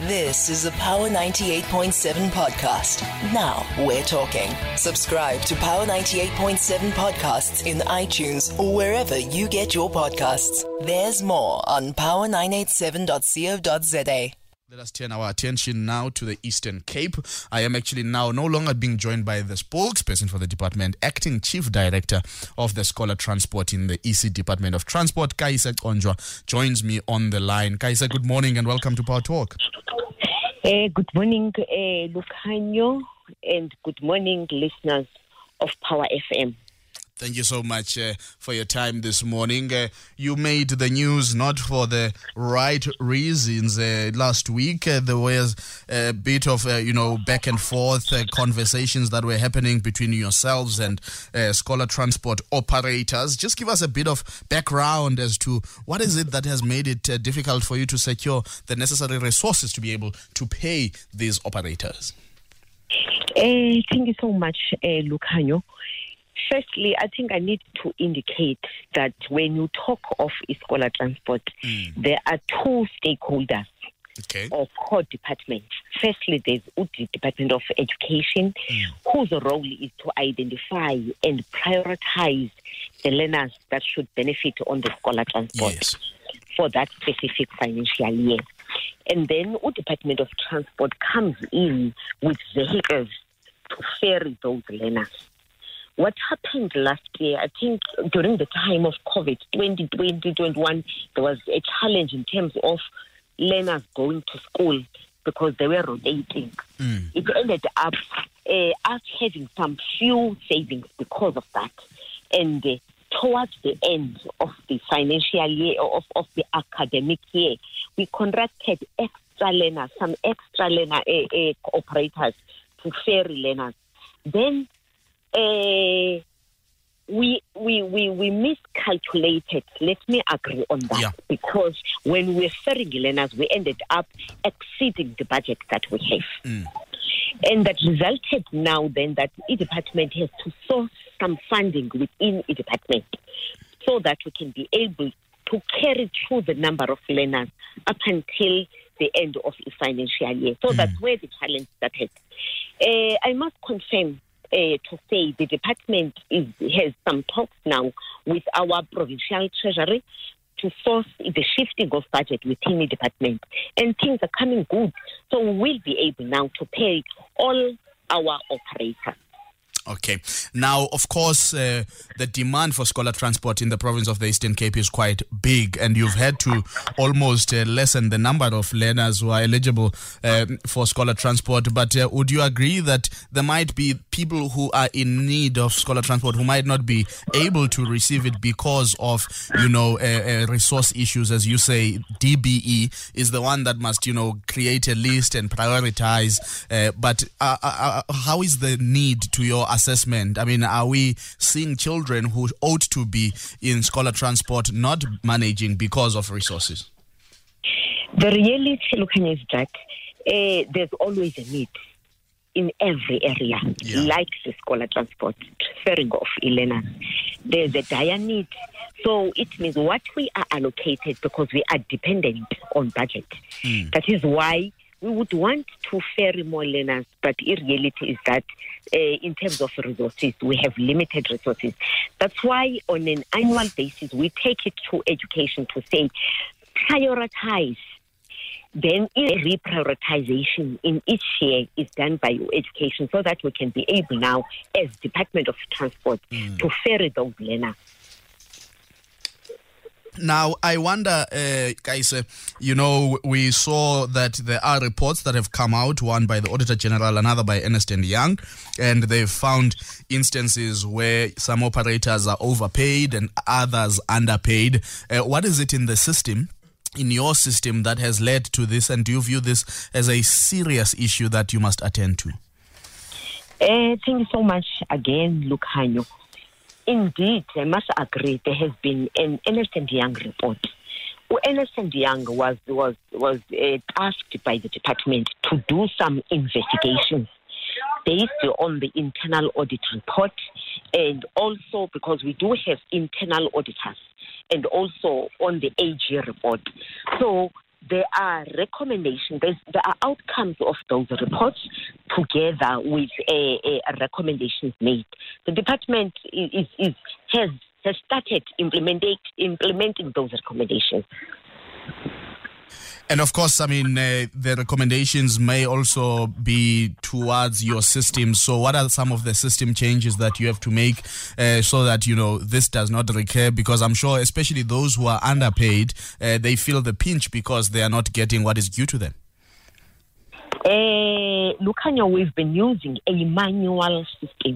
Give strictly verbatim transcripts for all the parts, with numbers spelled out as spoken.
This is a Power ninety-eight point seven podcast. Now we're talking. Subscribe to Power ninety-eight point seven podcasts in iTunes or wherever you get your podcasts. There's more on power nine eight seven dot co dot za. Let us turn our attention now to the Eastern Cape. I am actually now no longer being joined by the spokesperson for the department, acting chief director of the Scholar Transport in the E C Department of Transport, Kaisa Conjwa, joins me on the line. Kaisa, good morning and welcome to Power Talk. Uh, good morning, uh, Lukhanyo, and good morning, listeners of Power F M. Thank you so much uh, for your time this morning. Uh, you made the news not for the right reasons. Uh, last week, uh, there was a bit of, uh, you know, back and forth uh, conversations that were happening between yourselves and uh, Scholar Transport operators. Just give us a bit of background as to what is it that has made it uh, difficult for you to secure the necessary resources to be able to pay these operators. Uh, thank you so much, uh, Lukhanyo. Firstly, I think I need to indicate that when you talk of Scholar Transport, mm. there are two stakeholders okay. or core departments. Firstly, there's U D Department of Education, mm. whose role is to identify and prioritize the learners that should benefit on the Scholar Transport yes. for that specific financial year. And then U D Department of Transport comes in with vehicles to ferry those learners. What happened last year, I think during the time of COVID, twenty twenty, twenty twenty-one, there was a challenge in terms of learners going to school because they were rotating. Mm. It ended up uh, us having some few savings because of that. And uh, towards the end of the financial year, of, of the academic year, we contracted extra learners, some extra learner uh, uh, operators to ferry learners. Then Uh, we we we we miscalculated. Let me agree on that, yeah. because when we were ferrying learners, we ended up exceeding the budget that we have, mm. and that resulted now then that the department has to source some funding within the department so that we can be able to carry through the number of learners up until the end of the financial year. So mm. that's where the challenge started. Uh, I must confirm. Uh, to say the department is, has some talks now with our provincial treasury to source the shifting of budget within the department, and things are coming good. So we will be able now to pay all our operators. Okay. Now, of course, uh, the demand for Scholar Transport in the province of the Eastern Cape is quite big, and you've had to almost uh, lessen the number of learners who are eligible uh, for Scholar Transport. But uh, would you agree that there might be people who are in need of Scholar Transport who might not be able to receive it because of, you know, uh, uh, resource issues? As you say, D B E is the one that must, you know, create a list and prioritize. Uh, but uh, uh, how is the need to your assessment? I mean, are we seeing children who ought to be in Scholar Transport not managing because of resources? The reality, Lukhanyo, is that uh, there's always a need in every area, yeah. like the Scholar Transport, transferring of learners. There's a dire need. So it means what we are allocated, because we are dependent on budget. Mm. That is why we would want to ferry more learners, but in reality is that uh, in terms of resources, we have limited resources. That's why on an annual basis, we take it to education to say, prioritize. Then a reprioritization in each year is done by education so that we can be able now, as Department of Transport, mm. to ferry those learners. Now, I wonder, uh, guys, uh, you know, we saw that there are reports that have come out, one by the Auditor General, another by Ernst and Young, and they've found instances where some operators are overpaid and others underpaid. Uh, what is it in the system, in your system, that has led to this, and do you view this as a serious issue that you must attend to? Uh, thank you so much again, Lukhanyo. Indeed, I must agree, there has been an Ernst and Young report. Well, Ernst and Young was was was uh, tasked by the department to do some investigations based on the internal audit report, and also because we do have internal auditors, and also on the A G report. So there are recommendations, There's, there are outcomes of those reports together with a, a recommendations made. The department is, is, is has has started implementing implementing those recommendations. And of course, I mean, uh, the recommendations may also be towards your system. So what are some of the system changes that you have to make uh, so that, you know, this does not recur? Because I'm sure, especially those who are underpaid, uh, they feel the pinch because they are not getting what is due to them. Uh, Lucanio, we've been using a manual system.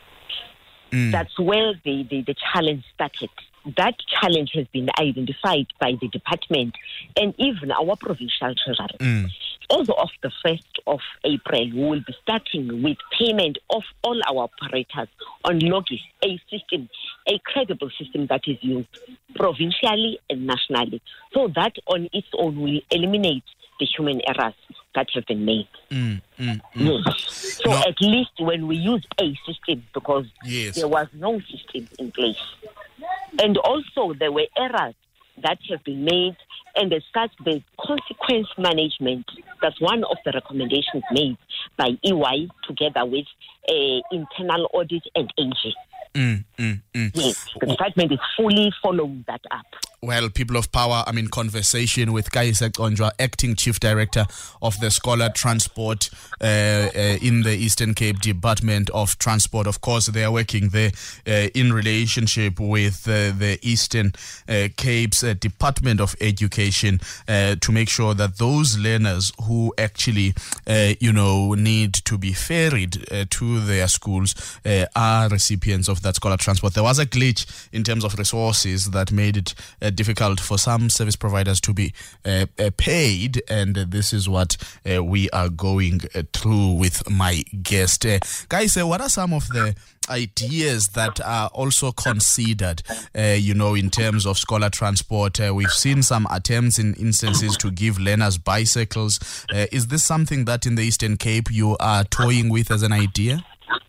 Mm. That's where the, the, the challenge started. That challenge has been identified by the department and even our provincial treasury. Mm. As of the first of April, we will be starting with payment of all our operators on Logis, a system, a credible system that is used provincially and nationally. So that on its own will eliminate the human errors that have been made. Mm, mm, mm. Yes. So no. At least when we use a system, because yes. there was no system in place. And also there were errors that have been made, and as such the consequence management, that's one of the recommendations made by E Y together with uh, internal audit and A G. Mm, mm, mm. Yes, the department is fully following that up. Well, people of power, I'm in conversation with Kaisa Conjwa, Acting Chief Director of the Scholar Transport uh, uh, in the Eastern Cape Department of Transport. Of course, they are working there uh, in relationship with uh, the Eastern uh, Cape's uh, Department of Education uh, to make sure that those learners who actually, uh, you know, need to be ferried uh, to their schools uh, are recipients of that Scholar Transport. There was a glitch in terms of resources that made it uh, difficult for some service providers to be uh, uh, paid, and uh, this is what uh, we are going uh, through with my guest. Uh, guys, uh, what are some of the ideas that are also considered, uh, you know, in terms of Scholar Transport? Uh, we've seen some attempts in instances to give learners bicycles. Uh, is this something that in the Eastern Cape you are toying with as an idea?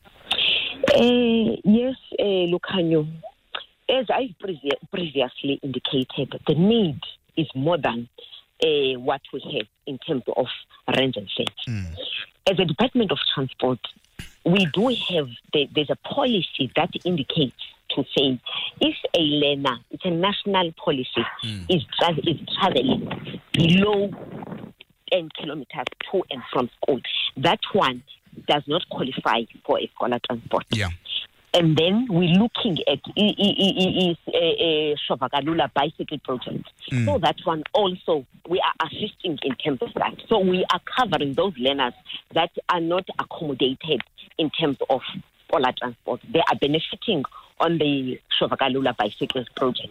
Uh, yes, uh, Lucanio. As I pre- previously indicated, the need is more than uh, what we have in terms of rent and fares. Mm. As a Department of Transport, we do have, the, there's a policy that indicates to say if a learner, it's a national policy, mm. is, tra- is traveling below ten kilometers to and from school, that one does not qualify for a Scholar Transport. Yeah. And then we're looking at a Shovakalula bicycle project. Mm. So that one also, we are assisting in terms of that. So we are covering those learners that are not accommodated in terms of Scholar Transport. They are benefiting on the Shovakalula bicycle project.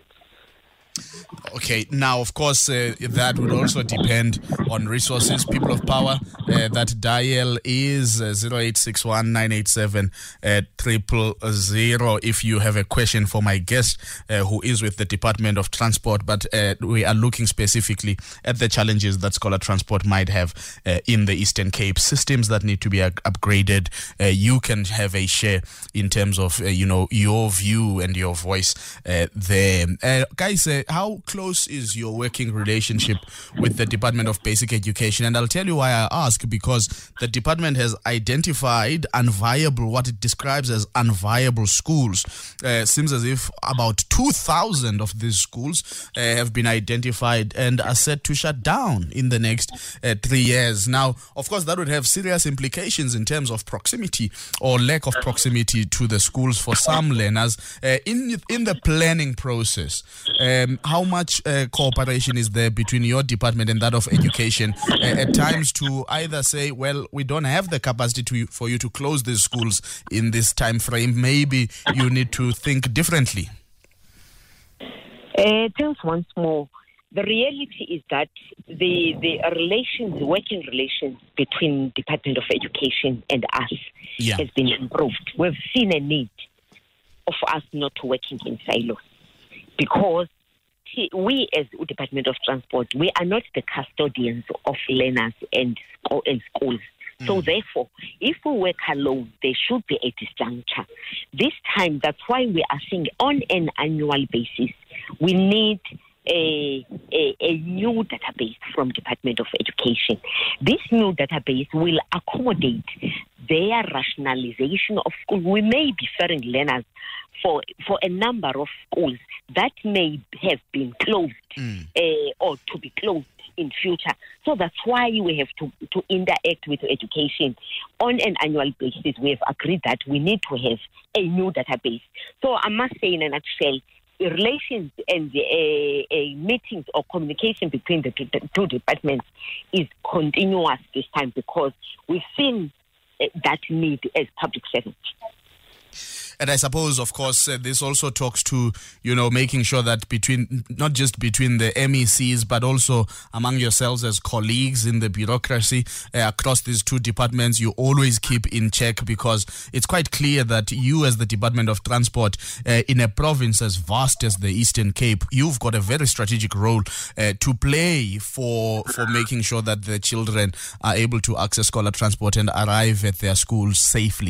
Okay, now, of course, uh, that would also depend on resources. People of power, uh, that dial is uh, zero eight six one nine eight seven triple zero if you have a question for my guest uh, who is with the Department of Transport, but uh, we are looking specifically at the challenges that Scholar Transport might have uh, in the Eastern Cape, systems that need to be uh, upgraded. Uh, you can have a share in terms of, uh, you know, your view and your voice uh, there. Uh, guys, uh, how close is your working relationship with the Department of Basic Education? And I'll tell you why I ask, because the department has identified unviable, what it describes as unviable schools. Uh, seems as if about two thousand of these schools uh, have been identified and are set to shut down in the next uh, three years. Now, of course, that would have serious implications in terms of proximity or lack of proximity to the schools for some learners. Uh, in, in the planning process, um, how much uh, cooperation is there between your department and that of education uh, at times to either say, well, we don't have the capacity to, for you to close these schools in this time frame, maybe you need to think differently? Uh, thanks once more. The reality is that the, the relations, working relations between Department of Education and us yeah. has been improved. We've seen a need of us not working in silos, because we as Department of Transport, we are not the custodians of learners and, and schools. Mm. So therefore, if we work alone, there should be a disjuncture. This time, that's why we are saying on an annual basis, we need a, a, a new database from Department of Education. This new database will accommodate their rationalization of schools. We may be referring learners for for a number of schools that may have been closed mm. uh, or to be closed in future. So that's why we have to, to interact with education on an annual basis. We have agreed that we need to have a new database. So I must say in a nutshell, the relations and the uh, uh, meetings or communication between the two, the two departments is continuous this time because we've seen uh, that need as public servants. And I suppose, of course, uh, this also talks to, you know, making sure that between, not just between the M E Cs, but also among yourselves as colleagues in the bureaucracy uh, across these two departments, you always keep in check, because it's quite clear that you as the Department of Transport uh, in a province as vast as the Eastern Cape, you've got a very strategic role uh, to play for, for making sure that the children are able to access Scholar Transport and arrive at their schools safely.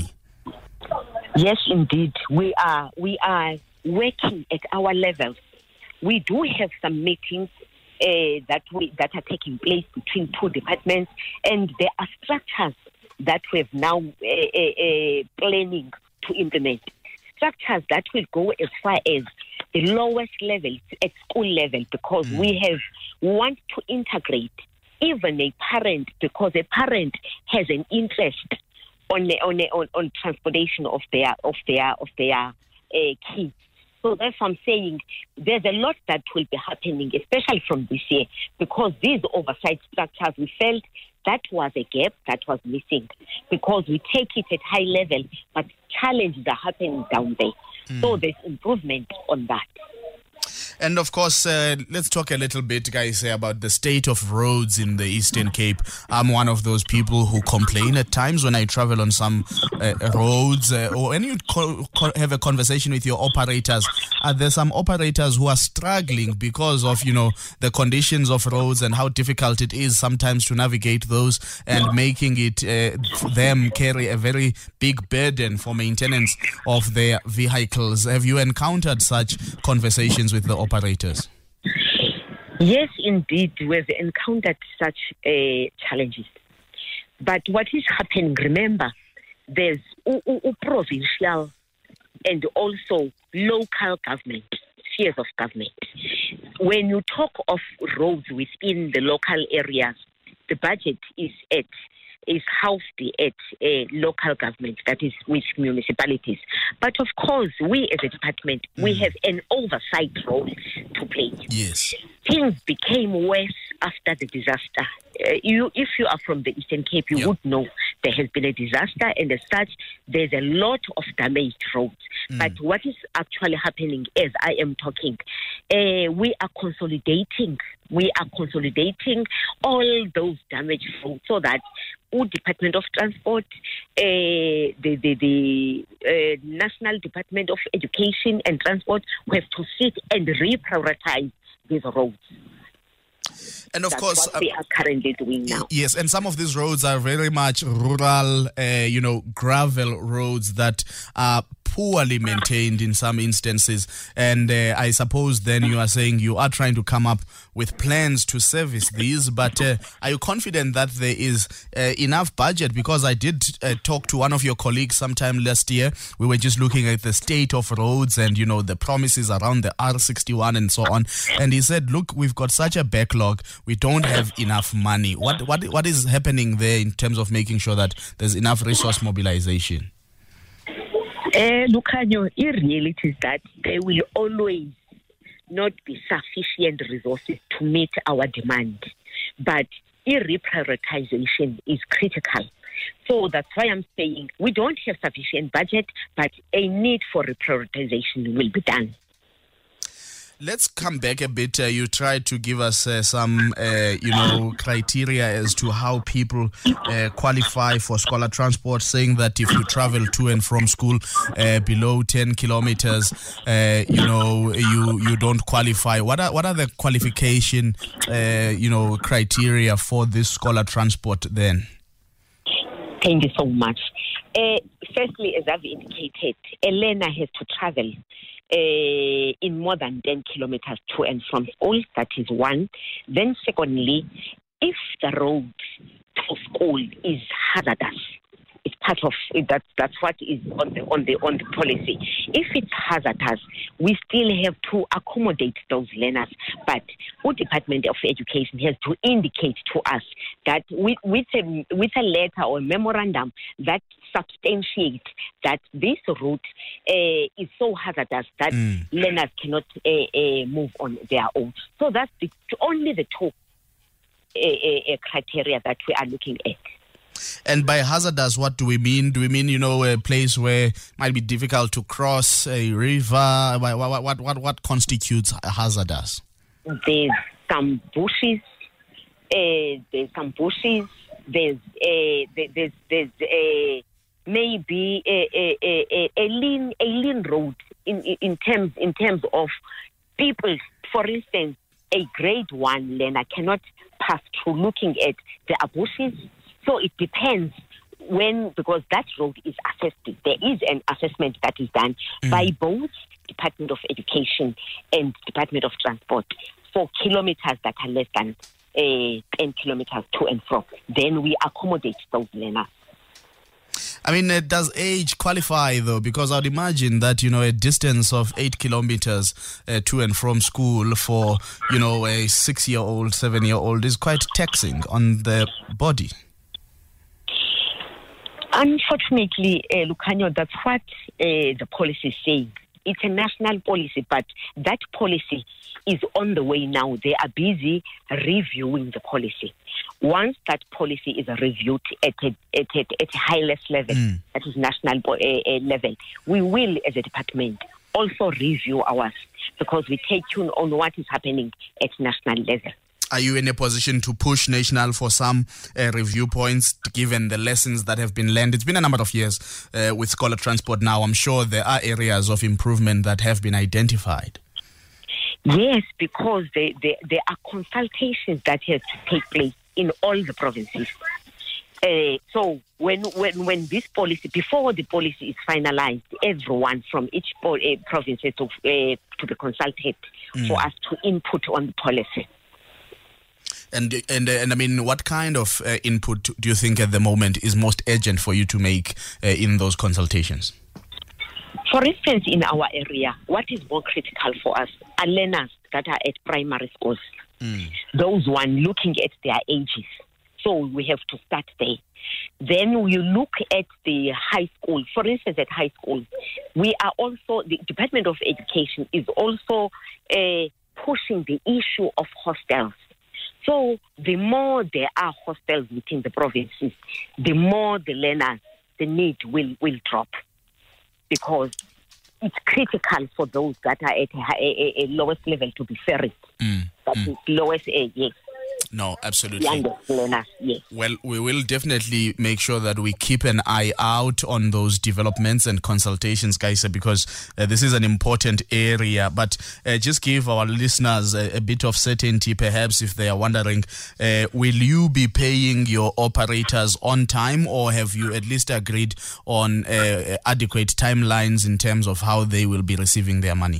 Yes, indeed. We are we are working at our levels. We do have some meetings uh, that we that are taking place between two departments, and there are structures that we're now uh, uh, planning to implement. Structures that will go as far as the lowest level at school level, because mm. we have we want to integrate even a parent, because a parent has an interest on the, on, the, on on transportation of their of their of their uh, kids. So that's what I'm saying. There's a lot that will be happening, especially from this year, because these oversight structures, we felt that was a gap that was missing, because we take it at high level, but challenges are happening down there. Mm. So there's improvement on that. And of course, uh, let's talk a little bit, guys, about the state of roads in the Eastern Cape. I'm one of those people who complain at times when I travel on some uh, roads, uh, or when you co- co- have a conversation with your operators. Are there some operators who are struggling because of, you know, the conditions of roads and how difficult it is sometimes to navigate those, and making it uh, them carry a very big burden for maintenance of their vehicles? Have you encountered such conversations with the operators? Yes, indeed, we've encountered such uh, challenges. But what is happening, remember, there's u- u- provincial and also local government, spheres of government. When you talk of roads within the local areas, the budget is at is housed at a local government, that is with municipalities. But of course, we as a department, mm. we have an oversight role to play. Yes. Things became worse after the disaster. Uh, you, if you are from the Eastern Cape, you yep. would know there has been a disaster, and as such, there's a lot of damaged roads. Mm. But what is actually happening as I am talking, uh, we are consolidating. We are consolidating all those damaged roads so that the Department of Transport, uh, the the, the uh, National Department of Education and Transport have to sit and reprioritize these roads. And of That's course, what we are currently doing now. Yes, and some of these roads are very much rural, uh, you know, gravel roads that are poorly maintained in some instances. And uh, I suppose then you are saying you are trying to come up with plans to service these, but uh, are you confident that there is uh, enough budget? Because I did uh, talk to one of your colleagues sometime last year. We were just looking at the state of roads and, you know, the promises around the R sixty-one and so on. And he said, look, we've got such a backlog. We don't have enough money. What what what is happening there in terms of making sure that there's enough resource mobilization? Uh, Lucanio, the reality is that there will always not be sufficient resources to meet our demand. But reprioritization is critical. So that's why I'm saying we don't have sufficient budget, but a need for reprioritization will be done. Let's come back a bit. Uh, you tried to give us uh, some, uh, you know, criteria as to how people uh, qualify for Scholar Transport, saying that if you travel to and from school uh, below ten kilometers, uh, you know, you you don't qualify. What are what are the qualification, uh, you know, criteria for this Scholar Transport then? Thank you so much. Uh, firstly, as I've indicated, a learner has to travel uh, in more than ten kilometers to and from school. That is one. Then secondly, if the road to school is hazardous, it's part of that. That's what is on the on the on the policy. If it's hazardous, we still have to accommodate those learners. But the Department of Education has to indicate to us that with with a with a letter or a memorandum that substantiates that this route uh, is so hazardous that mm. learners cannot uh, uh, move on their own. So that's the, only the two uh, uh, criteria that we are looking at. And by hazardous, what do we mean? Do we mean, you know, a place where it might be difficult to cross a river? What what what, what constitutes hazardous? There's some bushes. Uh, there's some bushes. There's uh, there's there's uh, maybe a a, a, a lean a lean road in in terms in terms of people. For instance, a grade one learner cannot pass through looking at the bushes. So it depends when, because that road is assessed. There is an assessment that is done mm. by both Department of Education and Department of Transport for kilometers that are less than uh, ten kilometers to and from. Then we accommodate those learners. I mean, uh, does age qualify, though? Because I'd imagine that, you know, a distance of eight kilometers uh, to and from school for, you know, a six-year-old, seven-year-old is quite taxing on the body. Unfortunately, uh, Lucanio, that's what uh, the policy is saying. It's a national policy, but that policy is on the way now. They are busy reviewing the policy. Once that policy is reviewed at a, at a, at a highest level, mm. that is national uh, uh, level, we will, as a department, also review ours because we take tune on what is happening at national level. Are you in a position to push national for some uh, review points, given the lessons that have been learned? It's been a number of years uh, with Scholar Transport now. I'm sure there are areas of improvement that have been identified. Yes, because they, they, there are consultations that have to take place in all the provinces. Uh, so when, when when this policy, before the policy is finalized, everyone from each po- uh, province has to, uh, to be consulted mm. for us to input on the policy. And and and I mean, what kind of uh, input do you think at the moment is most urgent for you to make uh, in those consultations? For instance, in our area, what is more critical for us are learners that are at primary schools. Mm. Those one looking at their ages. So we have to start there. Then we look at the high school. For instance, at high school, we are also, the Department of Education is also uh, pushing the issue of hostels. So the more there are hostels within the provinces, the more the learners, the need will, will drop. Because it's critical for those that are at a, a, a lowest level to be ferried. Mm, that mm. is lowest, uh, yes. No, absolutely. Youngest learners, yes. Well, we will definitely make sure that we keep an eye out on those developments and consultations, guys, because uh, this is an important area. But uh, just give our listeners a, a bit of certainty, perhaps, if they are wondering, uh, will you be paying your operators on time, or have you at least agreed on uh, adequate timelines in terms of how they will be receiving their money?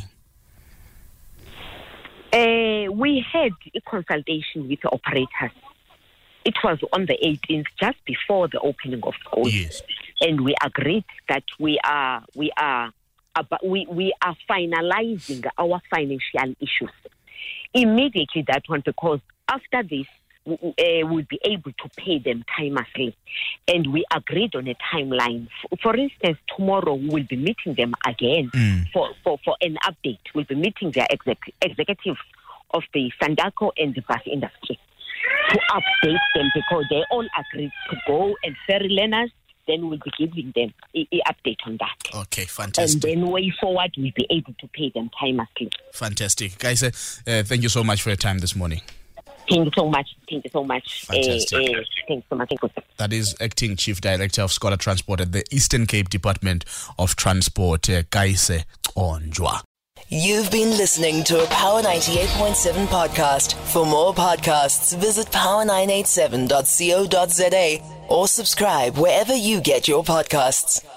Uh, we had a consultation with the operators. It was on the eighteenth, just before the opening of schools. Yes. And we agreed that we are we are we we are finalizing our financial issues immediately. That one, because after this, uh, we'll be able to pay them timelessly. And we agreed on a timeline. For, for instance, tomorrow we'll be meeting them again mm. for, for, for an update. We'll be meeting their exec- executive of the Sandaco and the bus industry to update them, because they all agreed to go and ferry learners. Then we'll be giving them an update on that. Okay, fantastic. And then way forward, we'll be able to pay them timelessly. Fantastic. Guys, uh, uh, thank you so much for your time this morning. Thank you so much. Thank you so much. Fantastic. Uh, uh, thanks so much. Thank you. That is Acting Chief Director of Scholar Transport at the Eastern Cape Department of Transport, uh, Kaise Onjwa. You've been listening to a Power ninety-eight point seven podcast. For more podcasts, visit power nine eight seven dot co dot za or subscribe wherever you get your podcasts.